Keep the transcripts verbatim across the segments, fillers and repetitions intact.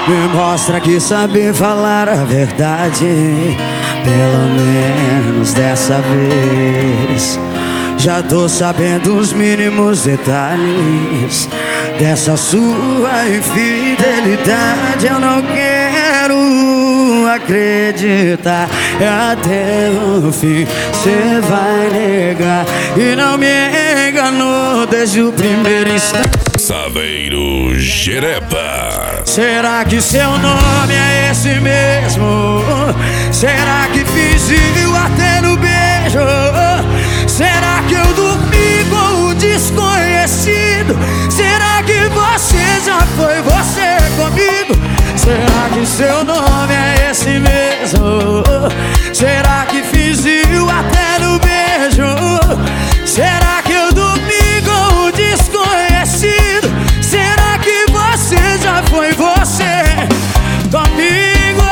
Me mostra que sabe falar a verdade, pelo menos dessa vez. Já tô sabendo os mínimos detalhes dessa sua infidelidade. Eu não quero acreditar, até o fim cê vai negar. E não me enganou desde o primeiro instante. Saveiro Jereba. Será que seu nome é esse mesmo? Será que fingiu até no beijo? Será que eu dormi com o desconhecido? Será que você já foi você comigo? Será que seu nome é esse mesmo? Será que fingiu até no beijo? Será que eu dormi com o desconhecido? Será que você já foi você comigo?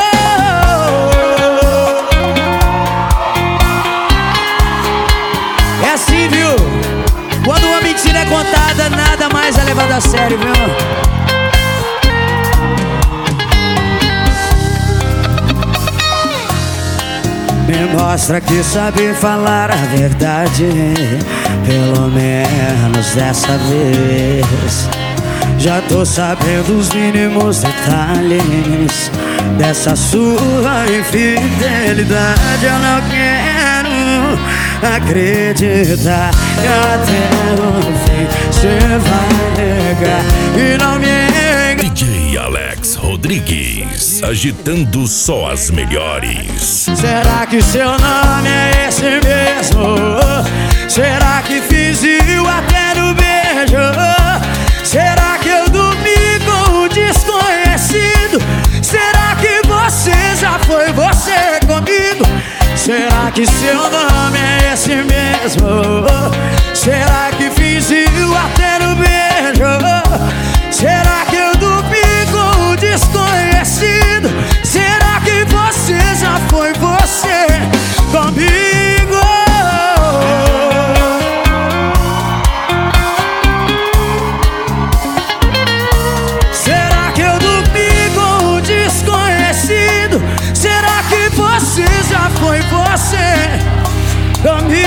É assim, viu? Quando uma mentira é contada, nada mais é levado a sério, viu? Me mostra que sabe falar a verdade, pelo menos dessa vez. Já tô sabendo os mínimos detalhes dessa sua infidelidade. Eu não quero acreditar, até o fim cê vai negar. E não me D J Alex Rodrigues, agitando só as melhores. Será que seu nome é esse mesmo? Será que fingiu até no beijo? Será que eu dormi com o desconhecido? Será que você já foi você comigo? Será que seu nome é esse mesmo? Será que fingiu até no beijo? Será que eu dormi com o desconhecido? Será que você já foi você comigo? Será que eu dormi com o desconhecido? Será que você já foi você comigo?